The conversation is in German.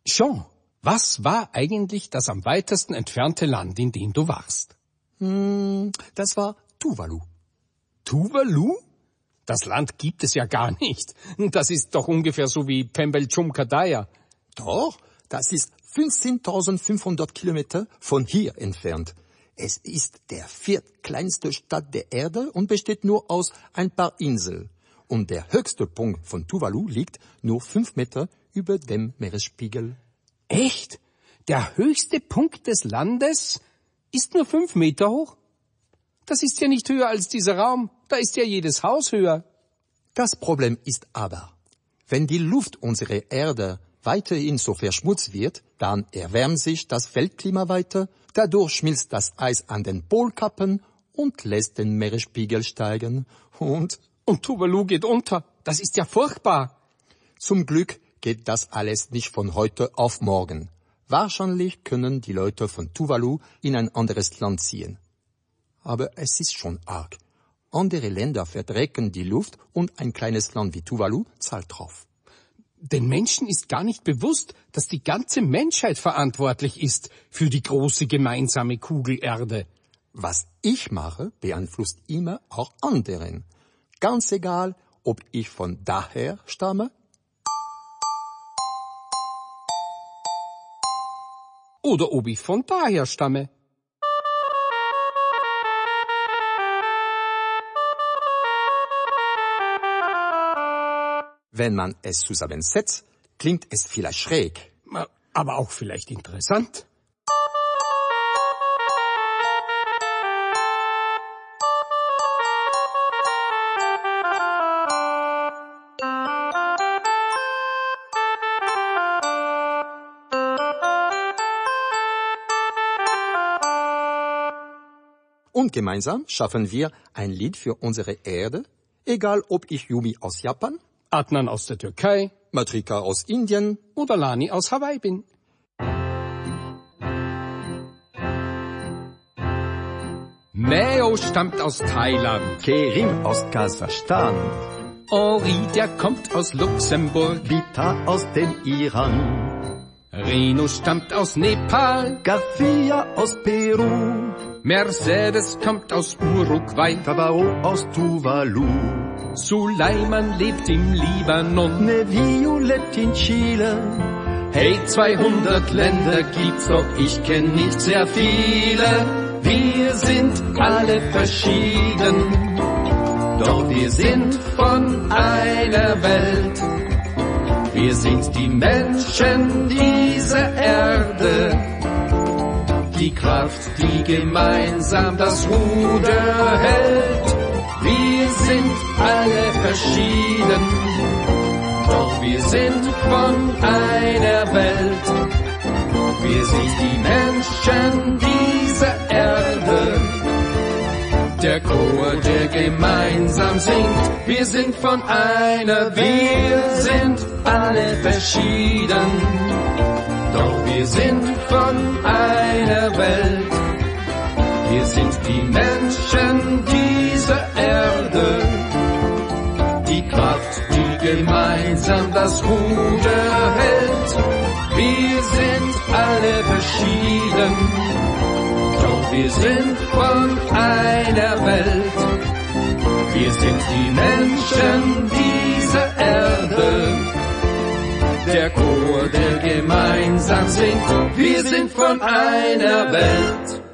Jean, was war eigentlich das am weitesten entfernte Land, in dem du warst? Das war Tuvalu. Tuvalu? Das Land gibt es ja gar nicht. Das ist doch ungefähr so wie Pembeljum-Kadaya. Doch, das ist 15.500 Kilometer von hier entfernt. Es ist der viertkleinste Stadt der Erde und besteht nur aus ein paar Inseln. Und der höchste Punkt von Tuvalu liegt nur 5 Meter über dem Meeresspiegel. Echt? Der höchste Punkt des Landes ist nur 5 Meter hoch? Das ist ja nicht höher als dieser Raum. Da ist ja jedes Haus höher. Das Problem ist aber, wenn die Luft unserer Erde weiterhin so verschmutzt wird, dann erwärmt sich das Weltklima weiter, dadurch schmilzt das Eis an den Polkappen und lässt den Meeresspiegel steigen. Und Tuvalu geht unter. Das ist ja furchtbar. Zum Glück geht das alles nicht von heute auf morgen. Wahrscheinlich können die Leute von Tuvalu in ein anderes Land ziehen. Aber es ist schon arg. Andere Länder verdrecken die Luft und ein kleines Land wie Tuvalu zahlt drauf. Den Menschen ist gar nicht bewusst, dass die ganze Menschheit verantwortlich ist für die große gemeinsame Kugel Erde. Was ich mache, beeinflusst immer auch anderen. Ganz egal, ob ich von daher stamme oder ob ich von daher stamme. Wenn man es zusammensetzt, klingt es vielleicht schräg. Aber auch vielleicht interessant. Und gemeinsam schaffen wir ein Lied für unsere Erde, egal ob ich Yumi aus Japan, Adnan aus der Türkei, Matrika aus Indien oder Lani aus Hawaii bin. Meo stammt aus Thailand, Kerim aus Kasachstan, Henri, der kommt aus Luxemburg, Vita aus dem Iran, Rino stammt aus Nepal, Garcia aus Peru, Mercedes kommt aus Uruguay, Tabarot aus Tuvalu, Suleiman lebt im Libanon, Ne Violette in Chile. Hey, 200 Länder gibt's, doch ich kenn nicht sehr viele. Wir sind alle verschieden, doch wir sind von einer Welt. Wir sind die Menschen dieser Erde, die Kraft, die gemeinsam das Ruder hält. Wir sind alle verschieden, doch wir sind von einer Welt. Wir sind die Menschen dieser Erde, der Chor, der gemeinsam singt. Wir sind von einer Welt. Wir sind alle verschieden, doch wir sind von einer Welt. Wir sind die Menschen dieser Erde, die Kraft, die gemeinsam das Ruder hält. Wir sind alle verschieden, doch wir sind von einer Welt. Wir sind die Menschen dieser Erde, der Chor, der gemeinsam singt. Wir sind von einer Welt.